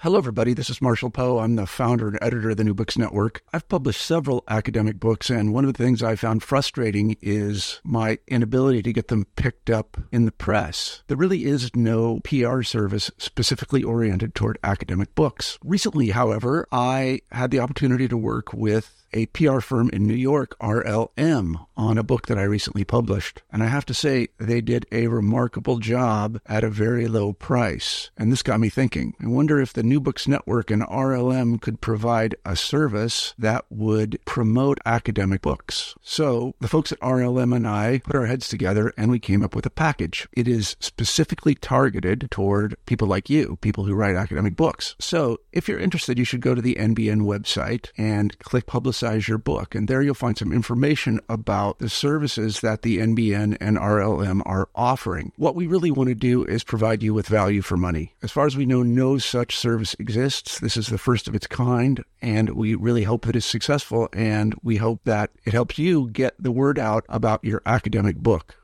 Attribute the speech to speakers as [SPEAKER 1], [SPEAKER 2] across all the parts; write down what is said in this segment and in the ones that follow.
[SPEAKER 1] Hello, everybody. This is Marshall Poe. I'm the founder and editor of the New Books Network. I've published several academic books, and one of the things I found frustrating is my inability to get them picked up in the press. There really is no PR service specifically oriented toward academic books. Recently, however, I had the opportunity to work with a PR firm in New York, RLM, on a book that I recently published. And I have to say, they did a remarkable job at a very low price. And this got me thinking. I wonder if the New Books Network and RLM could provide a service that would promote academic books. So the folks at RLM and I put our heads together and we came up with a package. It is specifically targeted toward people like you, people who write academic books. So if you're interested, you should go to the NBN website and click Publicize Your Book. And there you'll find some information about the services that the NBN and RLM are offering. What we really want to do is provide you with value for money. As far as we know, no such service exists. This is the first of its kind, and we really hope that it's successful, and we hope that it helps you get the word out about your academic book.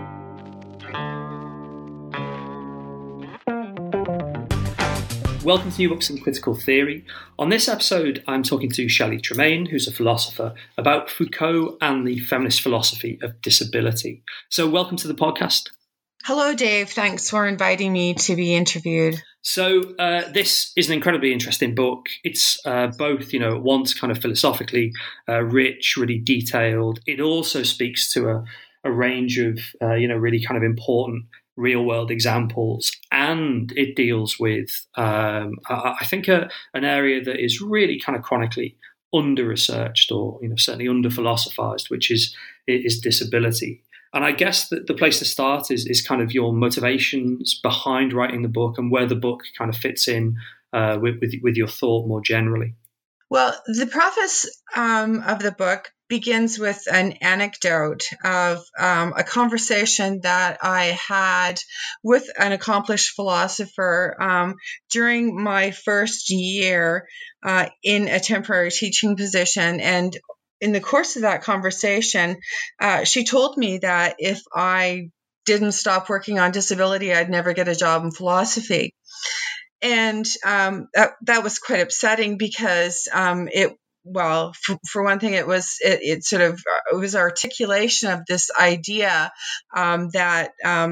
[SPEAKER 2] Welcome to New Books in Critical Theory. On this episode, I'm talking to Shelley Tremaine, who's a philosopher, about Foucault and the feminist philosophy of disability. So welcome to the podcast.
[SPEAKER 3] Hello, Dave. Thanks for inviting me to be interviewed.
[SPEAKER 2] So this is an incredibly interesting book. It's both, at once kind of philosophically rich, really detailed. It also speaks to a range of, really kind of important real-world examples, and it deals with, I think, an area that is really kind of chronically under-researched or, certainly under-philosophized, which is disability. And I guess that the place to start is kind of your motivations behind writing the book and where the book kind of fits in with your thought more generally.
[SPEAKER 3] Well, the preface of the book begins with an anecdote of a conversation that I had with an accomplished philosopher during my first year in a temporary teaching position. And in the course of that conversation, she told me that if I didn't stop working on disability, I'd never get a job in philosophy. And that was quite upsetting because for one thing, it was articulation of this idea that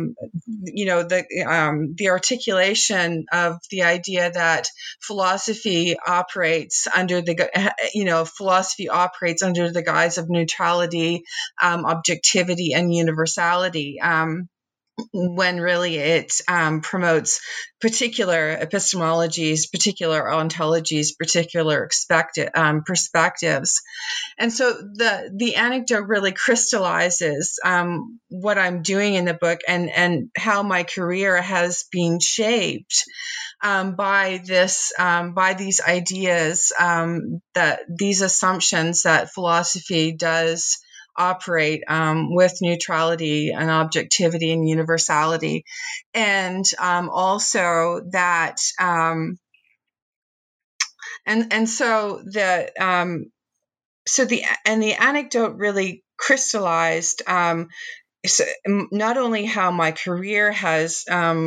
[SPEAKER 3] the articulation of the idea that philosophy operates under the guise of neutrality, objectivity, and universality. When really it promotes particular epistemologies, particular ontologies, particular perspectives. And so the anecdote really crystallizes what I'm doing in the book and how my career has been shaped by these ideas, that these assumptions that philosophy does operate with neutrality and objectivity and universality, and also that the anecdote really crystallized not only how my career has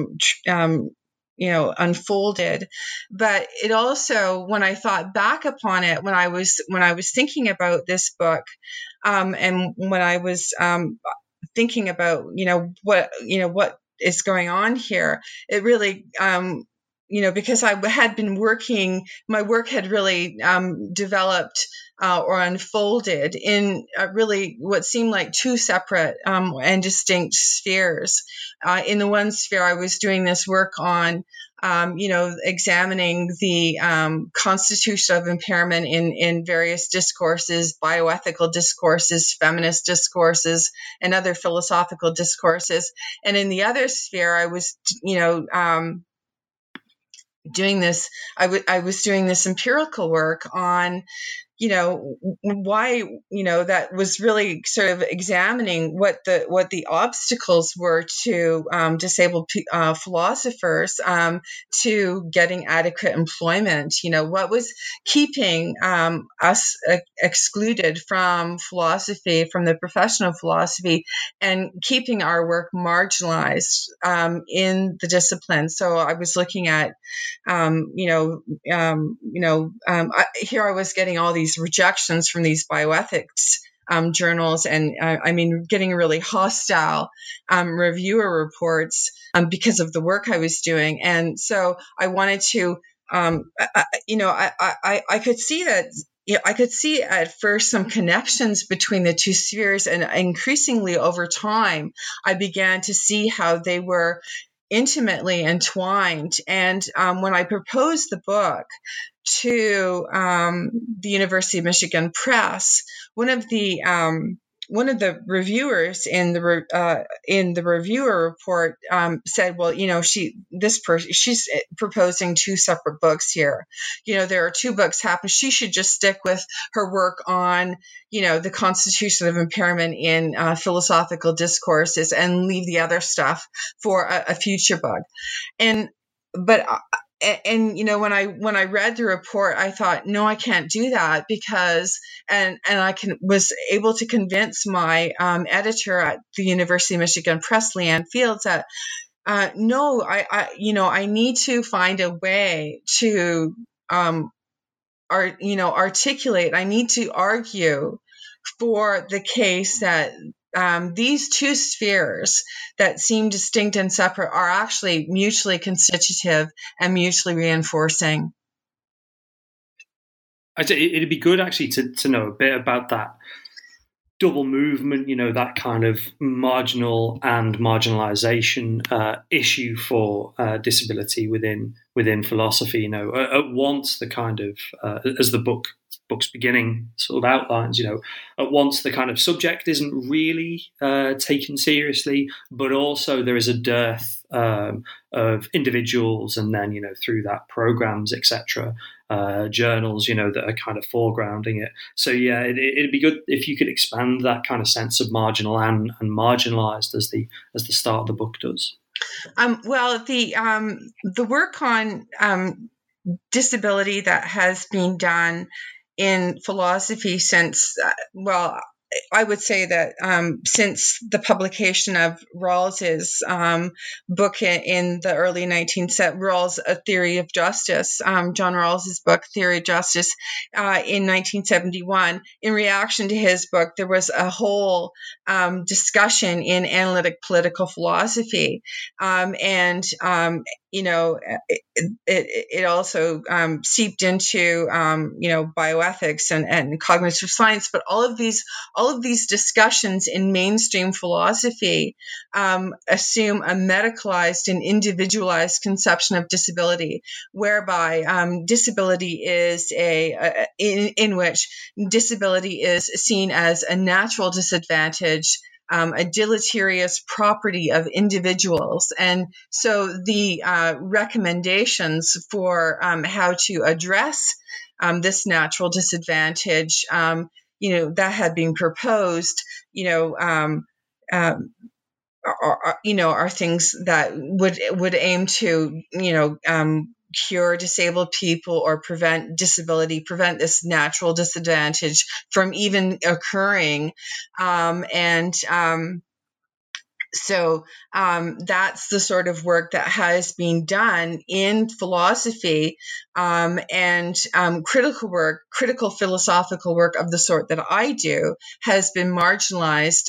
[SPEAKER 3] unfolded, but it also, when I thought back upon it, when I was thinking about this book, and when I was thinking about what is going on here, it really because I had been working, my work had really developed or unfolded in really what seemed like two separate and distinct spheres. In the one sphere, I was doing this work on examining the constitution of impairment in various discourses, bioethical discourses, feminist discourses, and other philosophical discourses. And in the other sphere, I was, doing this empirical work on, why, that was really sort of examining what the obstacles were to disabled philosophers to getting adequate employment. What was keeping us excluded from philosophy, from the profession of philosophy, and keeping our work marginalized in the discipline. So I was looking at, here I was getting all these rejections from these bioethics journals, and getting really hostile reviewer reports because of the work I was doing. And so I wanted to, I could see that. I could see at first some connections between the two spheres, and increasingly over time, I began to see how they were intimately entwined. And when I proposed the book to the University of Michigan Press, one of the reviewers in the reviewer report said, "Well, she's proposing two separate books here. There are two books happening. She should just stick with her work on, the constitution of impairment in philosophical discourses, and leave the other stuff for a future book." When I read the report, I thought, no, I can't do that, because I was able to convince my editor at the University of Michigan Press, Leanne Fields, that no, I need to find a way to articulate. I need to argue for the case that these two spheres that seem distinct and separate are actually mutually constitutive and mutually reinforcing.
[SPEAKER 2] It'd be good actually to know a bit about that double movement, that kind of marginal and marginalization issue for disability within philosophy. At once the kind of, as the book's beginning sort of outlines, at once the kind of subject isn't really taken seriously, but also there is a dearth of individuals, and then through that programs, etc., journals, that are kind of foregrounding it. So yeah, it'd be good if you could expand that kind of sense of marginal and marginalized as the start of the book does.
[SPEAKER 3] Well, the work on disability that has been done in philosophy since, I would say that since the publication of Rawls's book in the early 1970s, Rawls, A Theory of Justice, John Rawls's book, Theory of Justice, in 1971, in reaction to his book, there was a whole discussion in analytic political philosophy. It also seeped into, bioethics and cognitive science, but all of these discussions in mainstream philosophy assume a medicalized and individualized conception of disability, whereby disability is in which disability is seen as a natural disadvantage, a deleterious property of individuals. And so the recommendations for how to address this natural disadvantage, that had been proposed, are things that would aim to, cure disabled people or prevent this natural disadvantage from even occurring. So that's the sort of work that has been done in philosophy, and critical philosophical work of the sort that I do has been marginalized.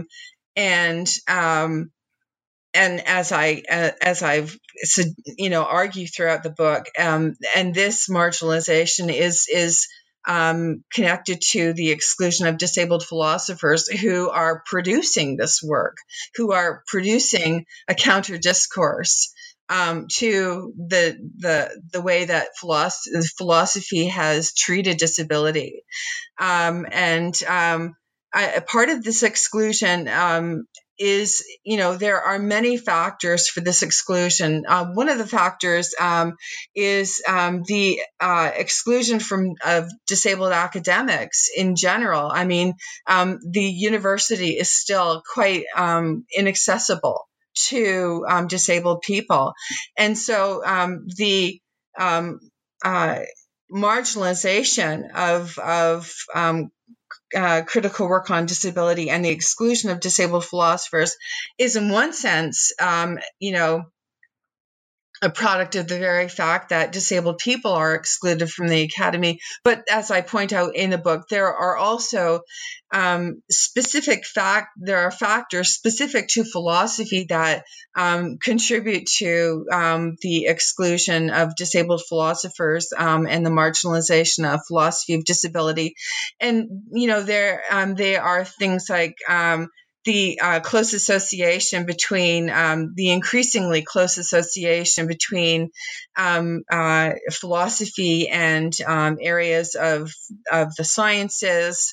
[SPEAKER 3] And as I've argue throughout the book, and this marginalization is connected to the exclusion of disabled philosophers who are producing this work, who are producing a counter discourse to the way that philosophy has treated disability, part of this exclusion is, there are many factors for this exclusion. One of the factors is the exclusion of disabled academics in general. I mean, the university is still quite inaccessible to disabled people. And so the marginalization of critical work on disability and the exclusion of disabled philosophers is, in one sense, a product of the very fact that disabled people are excluded from the academy. But as I point out in the book, there are also there are factors specific to philosophy that contribute to the exclusion of disabled philosophers and the marginalization of philosophy of disability. And, they are things like the close association between the increasingly close association between philosophy and areas of the sciences,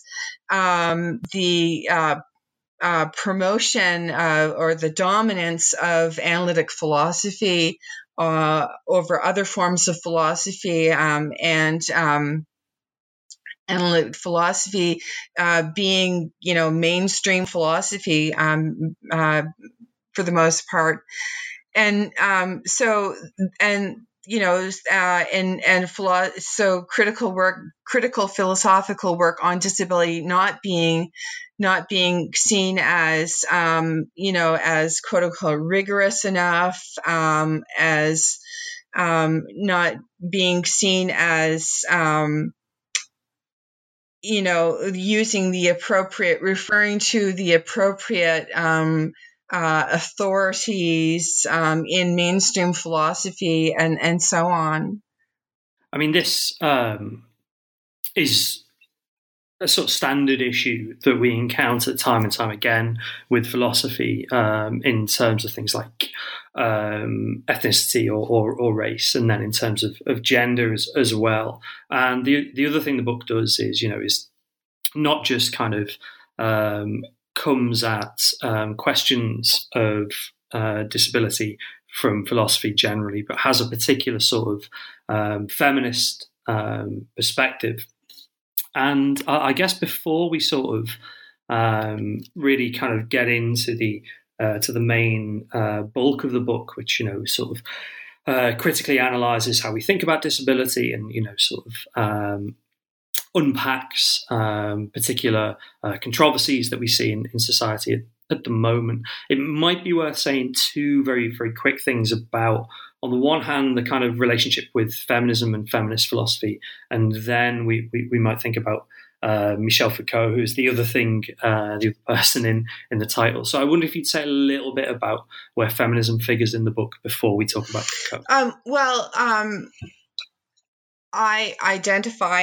[SPEAKER 3] the promotion or the dominance of analytic philosophy over other forms of philosophy, and analytic philosophy being, mainstream philosophy for the most part. And so critical philosophical work on disability not being seen as, as quote unquote rigorous enough, as not being seen as, referring to the appropriate authorities in mainstream philosophy and so on.
[SPEAKER 2] I mean, this is a sort of standard issue that we encounter time and time again with philosophy in terms of things like ethnicity or race, and then in terms of gender as well. And the other thing the book does is, is not just kind of comes at questions of disability from philosophy generally, but has a particular sort of feminist perspective. And I guess before we sort of really kind of get into the main bulk of the book, which sort of critically analyzes how we think about disability and sort of unpacks particular controversies that we see in society at the moment, it might be worth saying two very, very quick things about, on the one hand, the kind of relationship with feminism and feminist philosophy, and then we might think about Michel Foucault, who's the other thing, the other person in the title. So I wonder if you'd say a little bit about where feminism figures in the book before we talk about Foucault.
[SPEAKER 3] I identify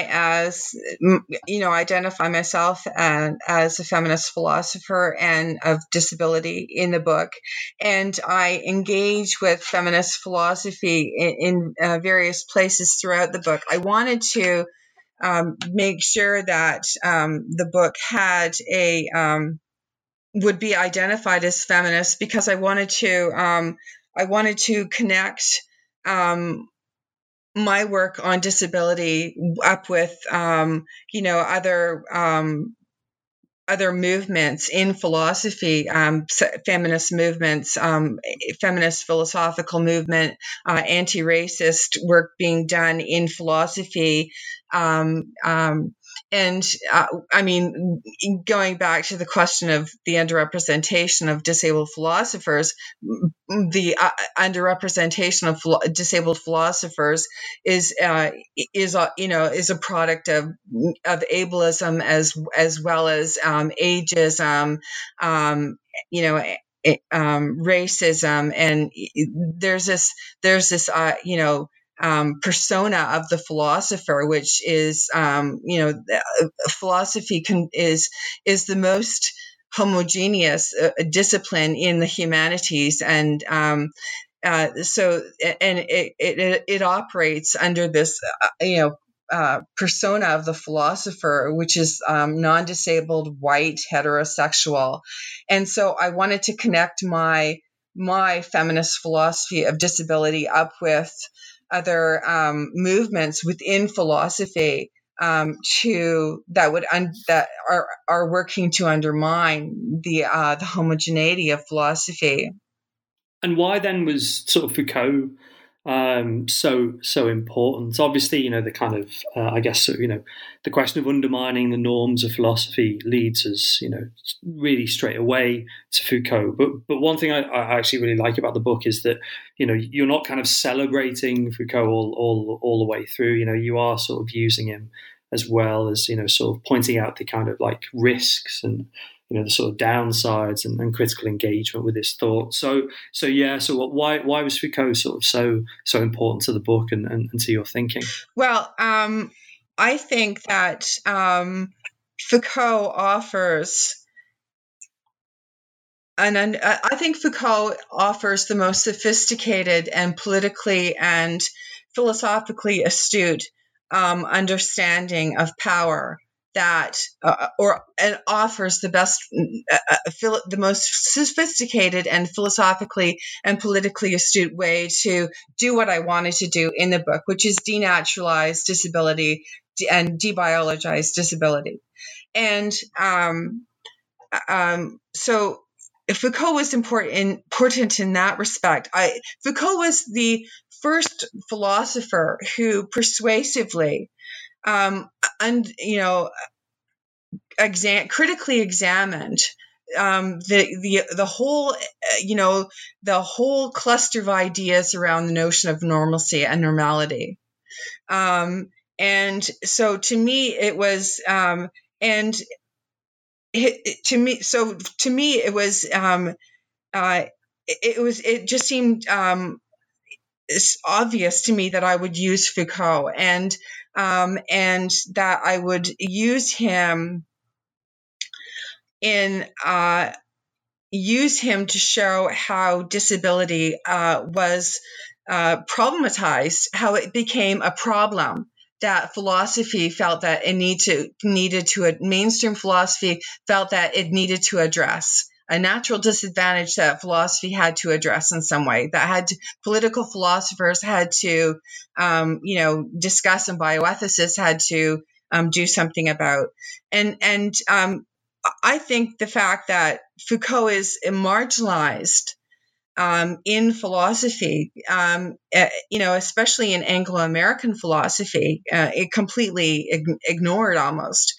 [SPEAKER 3] myself as a feminist philosopher and of disability in the book. And I engage with feminist philosophy in various places throughout the book. I wanted to make sure that the book had would be identified as feminist, because I wanted to connect my work on disability up with, other movements in philosophy, feminist movements, feminist philosophical movement, anti-racist work being done in philosophy. Going back to the question of the underrepresentation of disabled philosophers, the underrepresentation of disabled philosophers is a product of ableism as well as ageism, racism, and there's this persona of the philosopher, which is, philosophy is the most homogeneous discipline in the humanities, and it operates under this, persona of the philosopher, which is non-disabled, white, heterosexual. And so I wanted to connect my feminist philosophy of disability up with other movements within philosophy that are working to undermine the homogeneity of philosophy.
[SPEAKER 2] And why then was sort of Foucault so important? Obviously, the kind of I guess the question of undermining the norms of philosophy leads us really straight away to Foucault. But one thing I actually really like about the book is that you're not kind of celebrating Foucault all the way through. You are sort of using him as well as sort of pointing out the kind of like risks and the sort of downsides and critical engagement with his thought. So why was Foucault sort of so important to the book and to your thinking?
[SPEAKER 3] Well, I think that Foucault offers the most sophisticated and politically and philosophically astute understanding of power that offers the most sophisticated and philosophically and politically astute way to do what I wanted to do in the book, which is denaturalize disability and debiologize disability. And so Foucault was important in that respect. Foucault was the first philosopher who persuasively critically examined the whole cluster of ideas around the notion of normalcy and normality. And so to me, it was it just seemed it's obvious to me that I would use Foucault and that I would use him to show how disability was problematized, how it became a problem that philosophy felt that it mainstream philosophy felt that it needed to address. A natural disadvantage that philosophy had to address in some way, political philosophers had to, discuss, and bioethicists had to do something about. And I think the fact that Foucault is marginalized in philosophy, especially in Anglo-American philosophy, it completely ignored almost.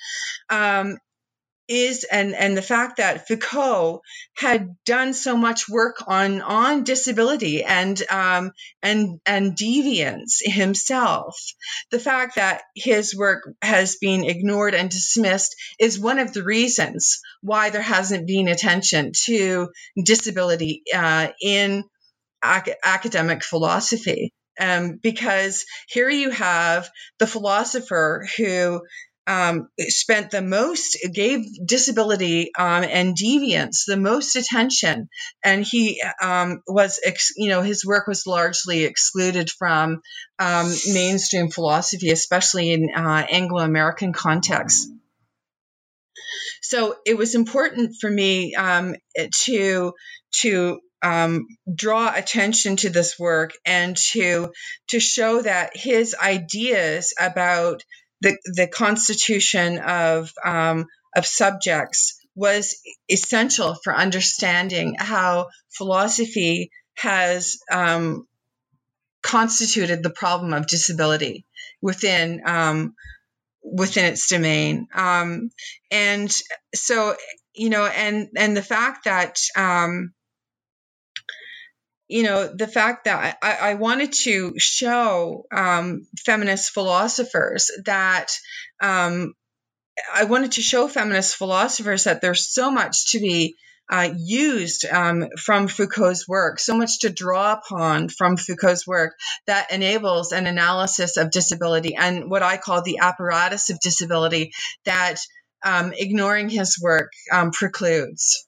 [SPEAKER 3] And the fact that Foucault had done so much work on disability and deviance himself, the fact that his work has been ignored and dismissed is one of the reasons why there hasn't been attention to disability in academic philosophy. Because here you have the philosopher who gave disability and deviance the most attention, and he his work was largely excluded from mainstream philosophy, especially in Anglo-American contexts. So it was important for me to draw attention to this work and to show that his ideas about the constitution of subjects was essential for understanding how philosophy has constituted the problem of disability within its domain. And so, and the fact that I wanted to show feminist philosophers that there's so much to be used from Foucault's work, so much to draw upon from Foucault's work that enables an analysis of disability and what I call the apparatus of disability that ignoring his work precludes.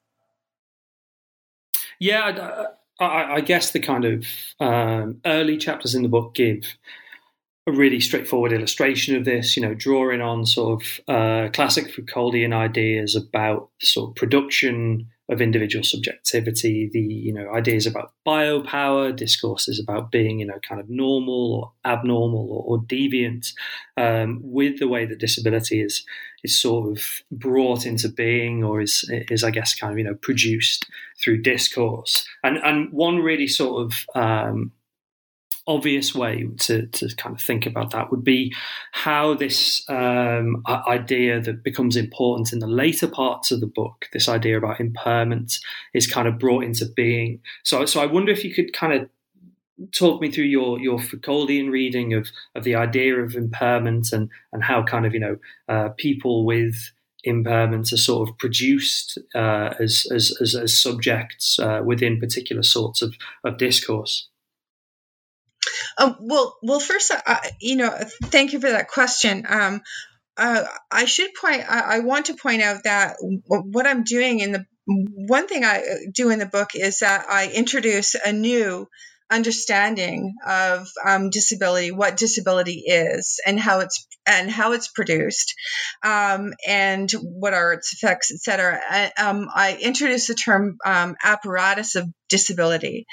[SPEAKER 2] Yeah, I guess the kind of early chapters in the book give a really straightforward illustration of this, drawing on sort of classic Foucauldian ideas about sort of production of individual subjectivity, the ideas about biopower, discourses about being kind of normal or abnormal or deviant, with the way that disability is sort of brought into being, or is I guess kind of produced through discourse. And one really sort of obvious way to kind of think about that would be how this idea that becomes important in the later parts of the book, this idea about impairment, is kind of brought into being. So I wonder if you could kind of talk me through your Foucauldian reading of the idea of impairment and how kind of people with impairments are sort of produced as subjects within particular sorts of discourse.
[SPEAKER 3] Well, first, thank you for that question. I want to point out that what I'm doing one thing I do in the book is that I introduce a new understanding of disability, what disability is, and how it's produced, and what are its effects, etc. I introduce the term apparatus of disability,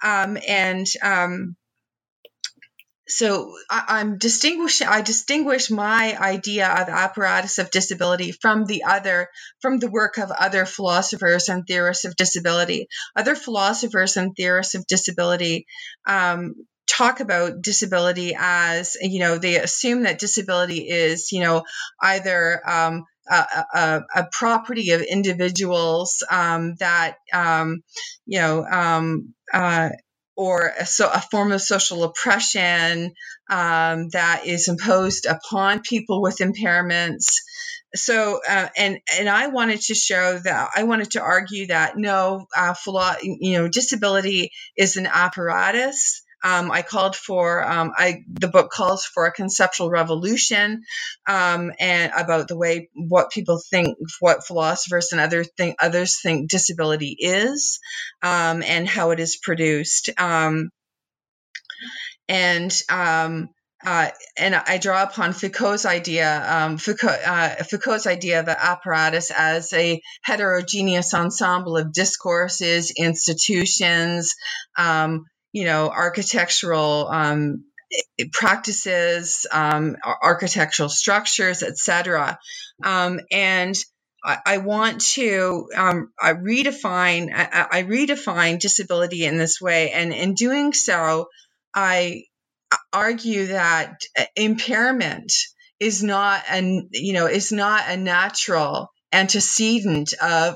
[SPEAKER 3] so I distinguish my idea of apparatus of disability from the work of other philosophers and theorists of disability. Other philosophers and theorists of disability talk about disability as, they assume that disability is, either a property of individuals or a form of social oppression that is imposed upon people with impairments. So, and I wanted to argue that no, disability is an apparatus. The book calls for a conceptual revolution, and about the way what people think, what philosophers and others think disability is, and how it is produced. And I draw upon Foucault's idea, Foucault's idea of the apparatus as a heterogeneous ensemble of discourses, institutions, architectural practices, architectural structures, etc. And I want to redefine disability in this way, and in doing so, I argue that impairment is not a natural antecedent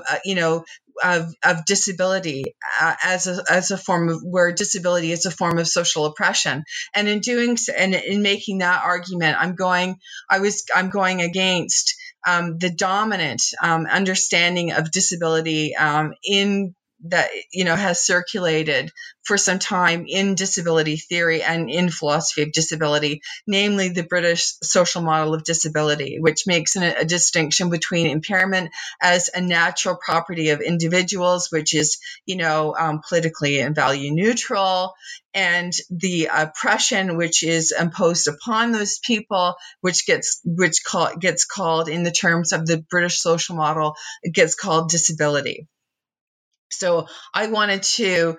[SPEAKER 3] of disability as a form of where disability is a form of social oppression. And in doing so, and in making that argument, I'm going against the dominant understanding of disability in that has circulated for some time in disability theory and in philosophy of disability, namely the British social model of disability, which makes a distinction between impairment as a natural property of individuals, which is politically and value neutral, and the oppression which is imposed upon those people, which gets called in the terms of the British social model, it gets called disability. So I wanted to,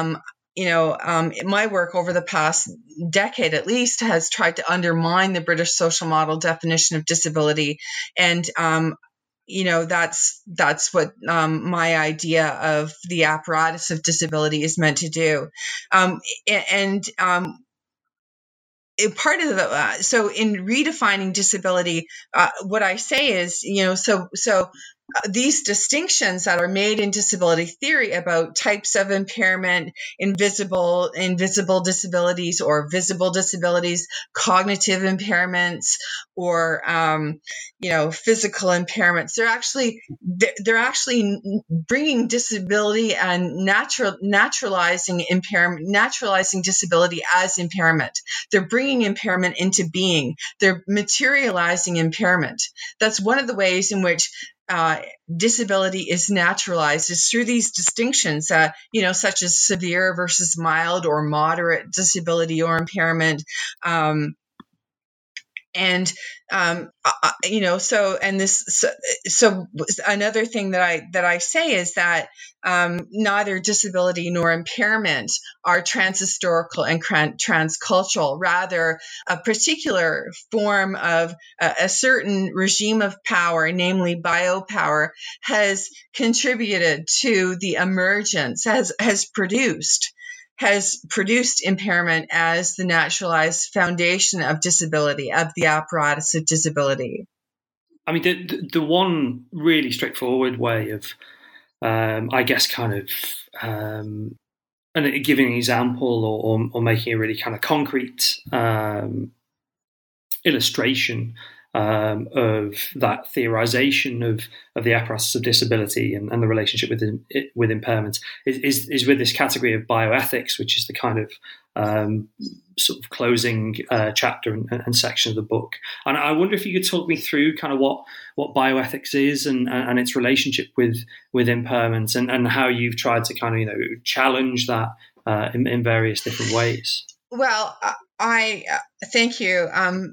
[SPEAKER 3] my work over the past decade at least has tried to undermine the British social model definition of disability. And, that's what my idea of the apparatus of disability is meant to do. Part of so in redefining disability, what I say is, these distinctions that are made in disability theory about types of impairment, invisible disabilities or visible disabilities, cognitive impairments, or physical impairments, they're actually bringing disability and naturalizing disability as impairment. They're bringing impairment into being. They're materializing impairment. That's one of the ways in which disability is naturalized, is through these distinctions, such as severe versus mild or moderate disability or impairment, And so another thing that I say is that neither disability nor impairment are transhistorical and transcultural. Rather, a particular form of a certain regime of power, namely biopower, has contributed to the emergence, has produced impairment as the naturalized foundation of disability, of the apparatus of disability.
[SPEAKER 2] I mean, the one really straightforward way of, I guess, kind of and giving an example or making a really kind of concrete illustration of that theorization of the apparatus of disability and the relationship with impairment is with this category of bioethics, which is the kind of sort of closing chapter and section of the book. And I wonder if you could talk me through kind of what bioethics is and its relationship with impairment and how you've tried to kind of challenge that in various different ways.
[SPEAKER 3] Well, I thank you.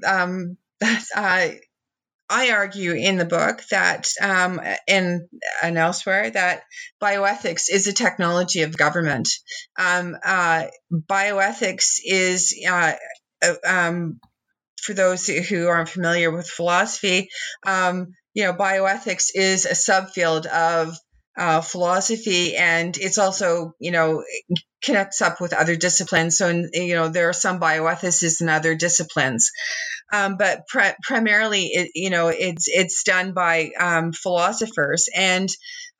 [SPEAKER 3] I argue in the book that, and elsewhere, that bioethics is a technology of government. Bioethics is, for those who aren't familiar with philosophy, bioethics is a subfield of philosophy, and it's also, connects up with other disciplines. So, there are some bioethicists in other disciplines. But primarily, it's done by philosophers, and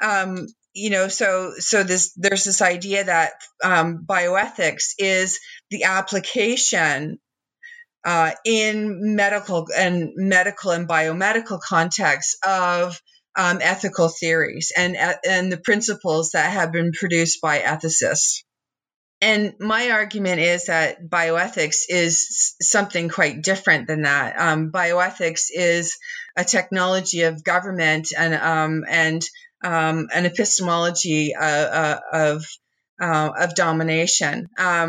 [SPEAKER 3] so there's this idea that bioethics is the application in medical and biomedical contexts of ethical theories and the principles that have been produced by ethicists. And my argument is that bioethics is something quite different than that. Bioethics is a technology of government and an epistemology of domination.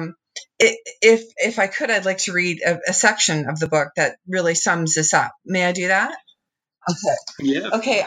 [SPEAKER 3] If I could, I'd like to read a section of the book that really sums this up. May I do that? Okay.
[SPEAKER 2] Yeah.
[SPEAKER 3] Okay.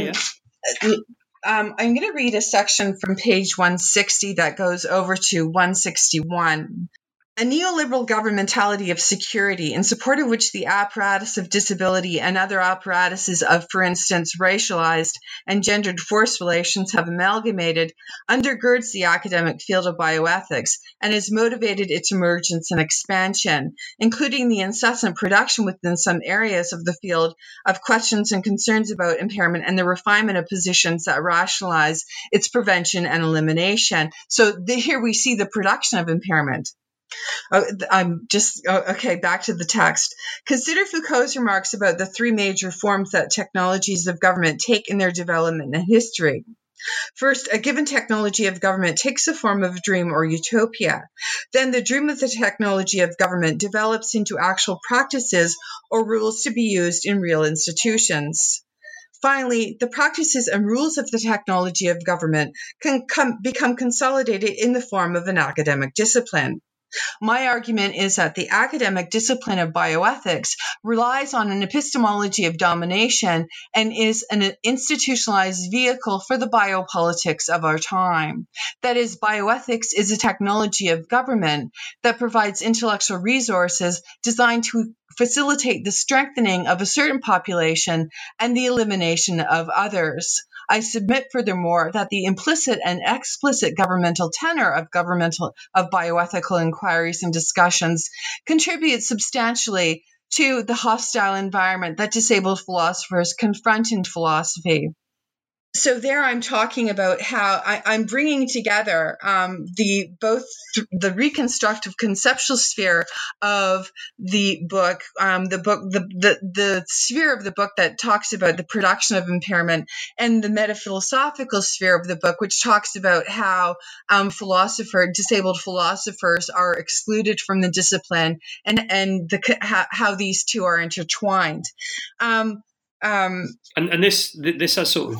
[SPEAKER 3] I'm going to read a section from page 160 that goes over to 161. A neoliberal governmentality of security, in support of which the apparatus of disability and other apparatuses of, for instance, racialized and gendered force relations have amalgamated, undergirds the academic field of bioethics and has motivated its emergence and expansion, including the incessant production within some areas of the field of questions and concerns about impairment and the refinement of positions that rationalize its prevention and elimination. So here we see the production of impairment. Okay, back to the text. Consider Foucault's remarks about the three major forms that technologies of government take in their development and history. First, a given technology of government takes the form of a dream or utopia. Then the dream of the technology of government develops into actual practices or rules to be used in real institutions. Finally, the practices and rules of the technology of government can become consolidated in the form of an academic discipline. My argument is that the academic discipline of bioethics relies on an epistemology of domination and is an institutionalized vehicle for the biopolitics of our time. That is, bioethics is a technology of government that provides intellectual resources designed to facilitate the strengthening of a certain population and the elimination of others. I submit, furthermore, that the implicit and explicit governmental tenor of bioethical inquiries and discussions contributes substantially to the hostile environment that disabled philosophers confront in philosophy. So there I'm talking about how I'm bringing together the reconstructive conceptual sphere of the book, the sphere of the book that talks about the production of impairment, and the metaphilosophical sphere of the book, which talks about how disabled philosophers are excluded from the discipline, and how these two are intertwined. And
[SPEAKER 2] this has sort of.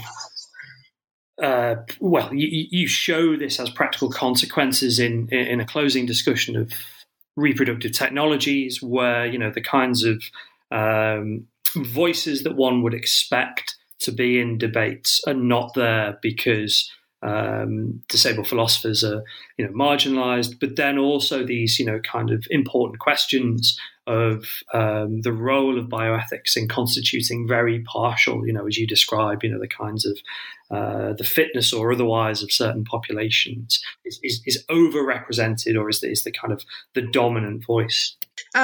[SPEAKER 2] You show this as practical consequences in a closing discussion of reproductive technologies, where the kinds of voices that one would expect to be in debates are not there because disabled philosophers are, marginalized, but then also these, kind of important questions of the role of bioethics in constituting very partial, as you describe, the kinds of the fitness or otherwise of certain populations is overrepresented, or is the kind of the dominant voice.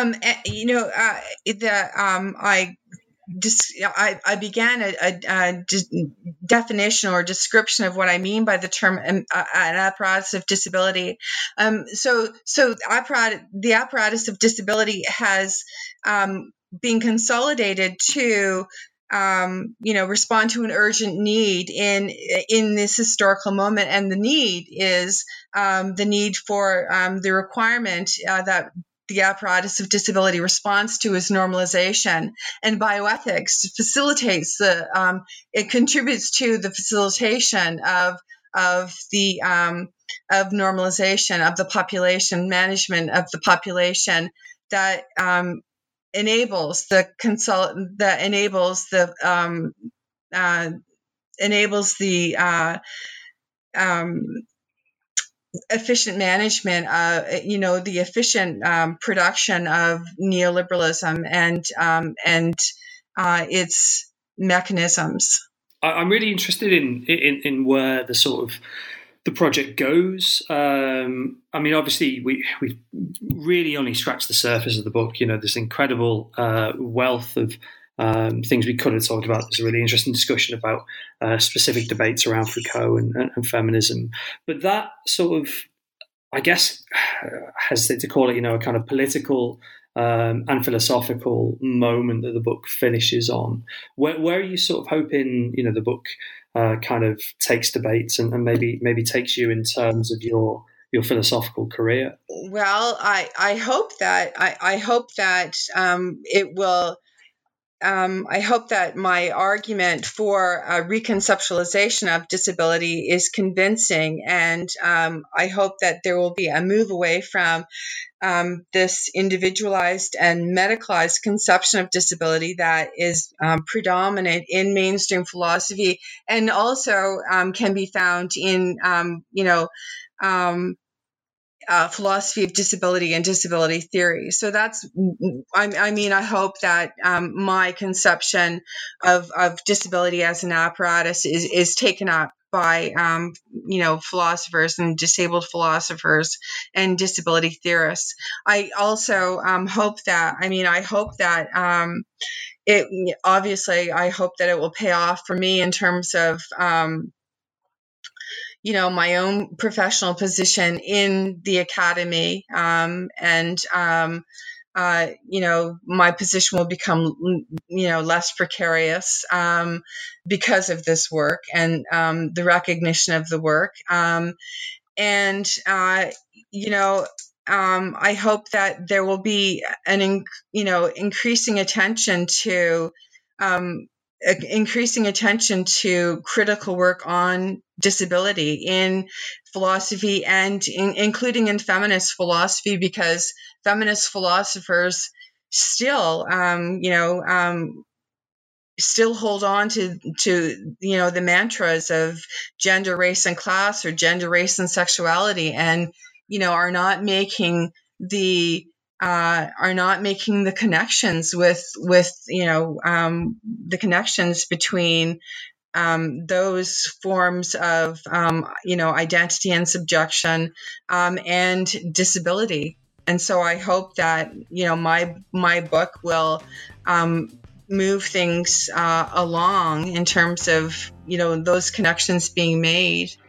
[SPEAKER 3] I began a definition or description of what I mean by the term an apparatus of disability. So the apparatus of disability has been consolidated to respond to an urgent need in this historical moment, and the need is the need for the requirement that the apparatus of disability responds to is normalization, and bioethics facilitates it contributes to the facilitation of normalization of the population, management of the population that enables the efficient management, the efficient production of neoliberalism and its mechanisms.
[SPEAKER 2] I'm really interested in where the sort of the project goes. Obviously, we've really only scratched the surface of the book. This incredible wealth of things we could have talked about. There's a really interesting discussion about specific debates around Foucault and feminism. But that sort of, I guess, hesitate to call it, a kind of political and philosophical moment that the book finishes on. Where are you sort of hoping, the book kind of takes debates and maybe takes you in terms of your philosophical career?
[SPEAKER 3] Well, I hope that it will. I hope that my argument for a reconceptualization of disability is convincing, and I hope that there will be a move away from this individualized and medicalized conception of disability that is predominant in mainstream philosophy, and also can be found in philosophy of disability and disability theory. So that's, I hope that my conception of disability as an apparatus is taken up by, philosophers and disabled philosophers and disability theorists. I also hope that I hope that it will pay off for me in terms of, my own professional position in the academy, my position will become, less precarious because of this work and the recognition of the work. I hope that there will be an, increasing attention to critical work on disability in philosophy and including in feminist philosophy, because feminist philosophers still hold on to the mantras of gender, race, and class, or gender, race, and sexuality, and are not making the connections with the connections between those forms of identity and subjection and disability. And so I hope that my book will move things along in terms of those connections being made.